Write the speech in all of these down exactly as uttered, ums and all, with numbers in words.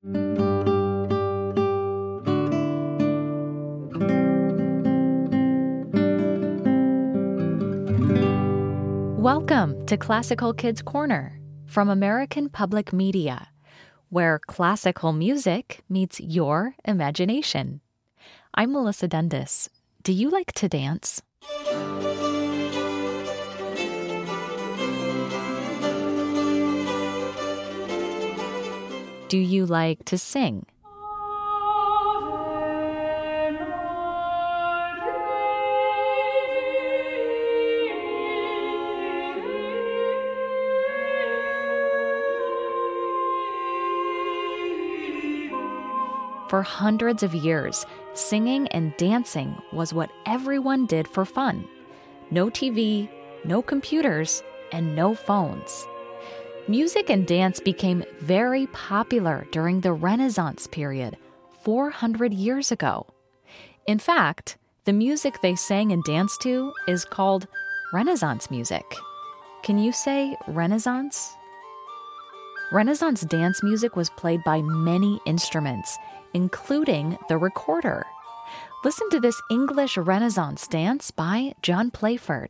Welcome to Classical Kids Corner from American Public Media, where classical music meets your imagination. I'm Melissa Dundas. Do you like to dance? Do you like to sing? For hundreds of years, singing and dancing was what everyone did for fun. No T V, no computers, and no phones. Music and dance became very popular during the Renaissance period, four hundred years ago. In fact, the music they sang and danced to is called Renaissance music. Can you say Renaissance? Renaissance dance music was played by many instruments, including the recorder. Listen to this English Renaissance dance by John Playford.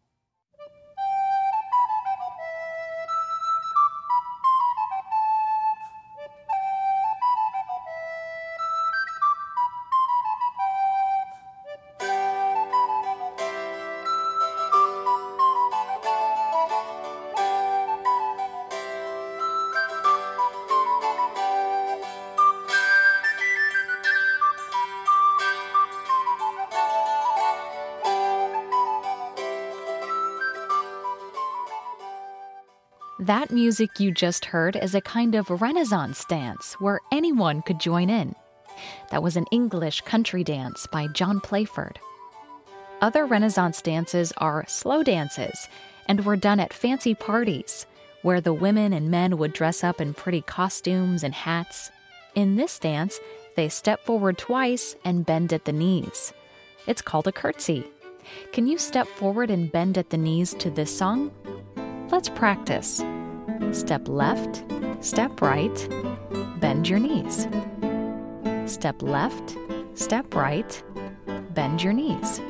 That music you just heard is a kind of Renaissance dance where anyone could join in. That was an English country dance by John Playford. Other Renaissance dances are slow dances and were done at fancy parties where the women and men would dress up in pretty costumes and hats. In this dance, they step forward twice and bend at the knees. It's called a curtsy. Can you step forward and bend at the knees to this song? Let's practice. Step left, step right, bend your knees. Step left, step right, bend your knees.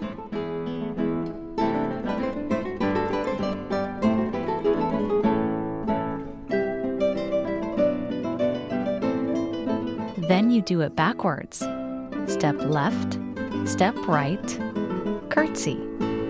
Then you do it backwards. Step left, step right, curtsy.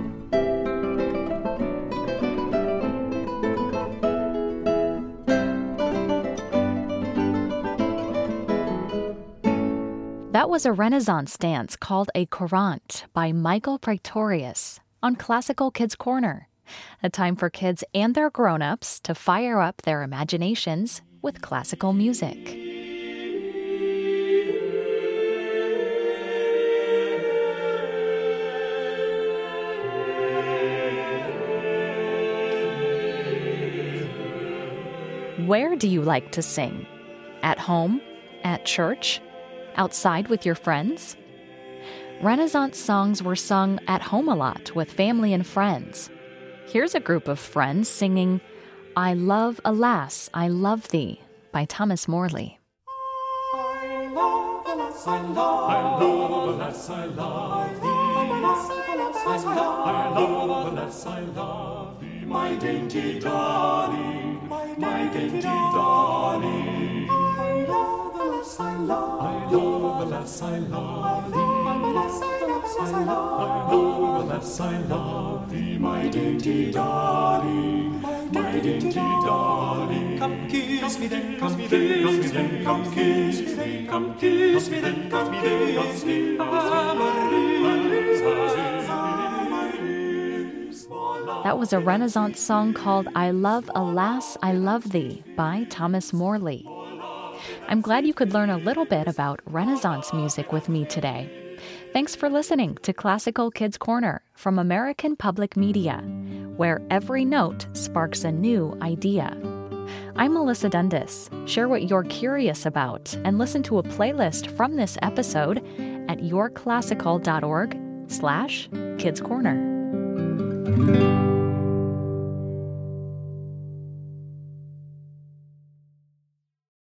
That was a Renaissance dance called a courante by Michael Praetorius on Classical Kids Corner, a time for kids and their grown-ups to fire up their imaginations with classical music. Where do you like to sing? At home? At church? Outside with your friends? Renaissance songs were sung at home a lot with family and friends. Here's a group of friends singing I Love, Alas, I Love Thee by Thomas Morley. I love, alas, I love, I love, alas, I love thee. I love, alas, I love thee, my dainty darling, my dainty darling. I love, alas, I love, I love, alas, I love thee. I love, alas, I love thee, my dainty darling, my dainty darling. Come kiss me then, come kiss me then, come kiss me then, come kiss me then, come kiss me That was a Renaissance song called I Love, Alas, I Love Thee by Thomas Morley. I'm glad you could learn a little bit about Renaissance music with me today. Thanks for listening to Classical Kids Corner from American Public Media, where every note sparks a new idea. I'm Melissa Dundas. Share what you're curious about and listen to a playlist from this episode at yourclassical.org slash kidscorner.